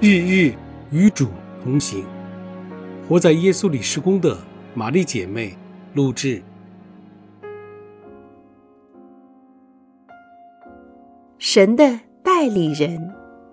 日日与主同行。活在耶稣里事工的玛丽姐妹录制。 神的代理人。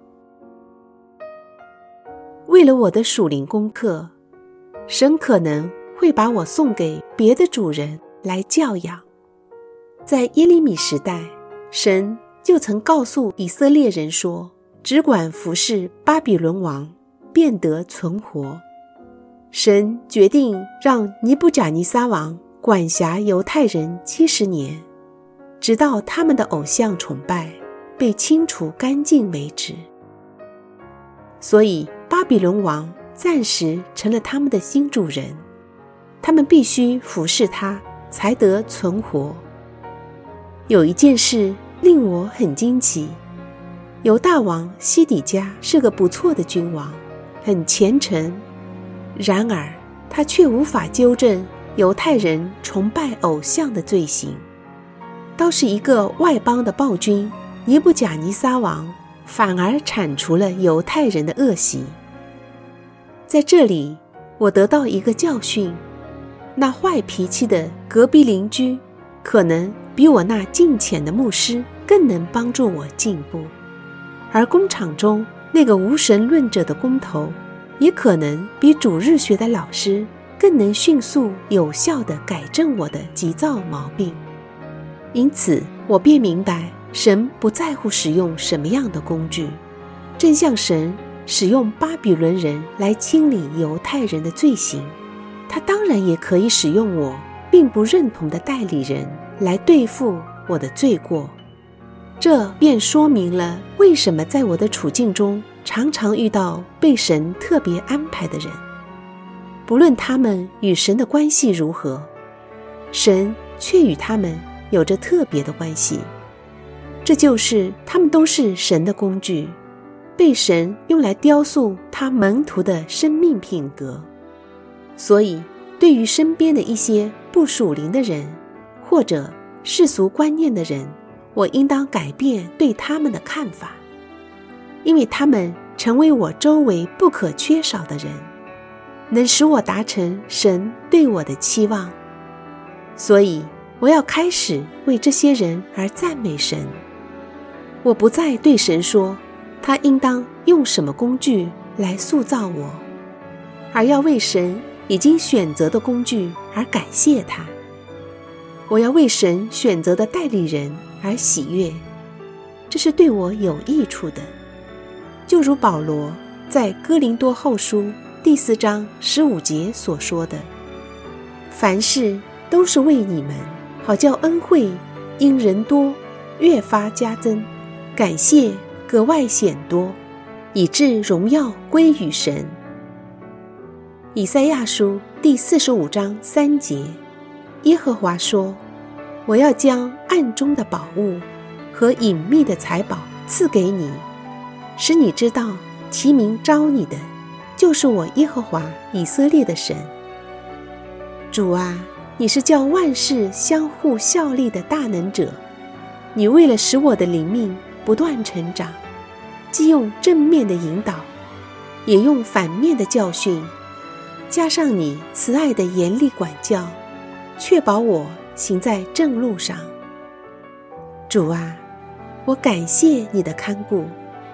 为了我的属灵功课，神可能会把我送给别的主人来教养。在耶利米时代，神就曾告诉以色列人说，只管服侍巴比伦王，便得存活。神决定让尼布甲尼撒王管辖犹太人70年，直到他们的偶像崇拜被清除干净为止。所以巴比伦王暂时成了他们的新主人，他们必须服侍他才得存活。有一件事令我很惊奇，犹大王西底家是个不错的君王，很虔诚，然而他却无法纠正犹太人崇拜偶像的罪行。倒是一个外邦的暴君尼布甲尼撒王反而铲除了犹太人的恶习。在这里我得到一个教训，那坏脾气的隔壁邻居可能比我那敬虔的牧师更能帮助我进步，而工厂中那个无神论者的工头也可能比主日学的老师更能迅速有效地改正我的急躁毛病。因此我便明白，神不在乎使用什么样的工具，正像神使用巴比伦人来清理犹太人的罪行，他当然也可以使用我并不认同的代理人来对付我的罪过。这便说明了为什么在我的处境中常常遇到被神特别安排的人，不论他们与神的关系如何，神却与他们有着特别的关系。这就是他们都是神的工具，被神用来雕塑他门徒的生命品格。所以对于身边的一些不属灵的人或者世俗观念的人，我应当改变对他们的看法，因为他们成为我周围不可缺少的人，能使我达成神对我的期望。所以我要开始为这些人而赞美神。我不再对神说他应当用什么工具来塑造我，而要为神已经选择的工具而感谢他。我要为神选择的代理人而喜悦，这是对我有益处的。就如保罗在哥林多后书第4章15节所说的，凡事都是为你们，好叫恩惠因人多越发加增，感谢格外显多，以致荣耀归于神。以赛亚书第45章3节，耶和华说，我要将暗中的宝物和隐秘的财宝赐给你，使你知道提名召你的就是我耶和华以色列的神。主啊，你是叫万事相互效力的大能者，你为了使我的灵命不断成长，既用正面的引导，也用反面的教训，加上你慈爱的严厉管教，确保我行在正路上。主啊，我感谢你的看顾。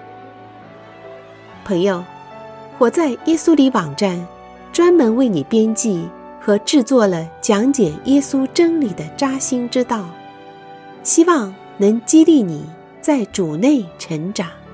朋友，活在耶稣里网站专门为你编辑和制作了讲解耶稣真理的扎心之道，希望能激励你在主内成长。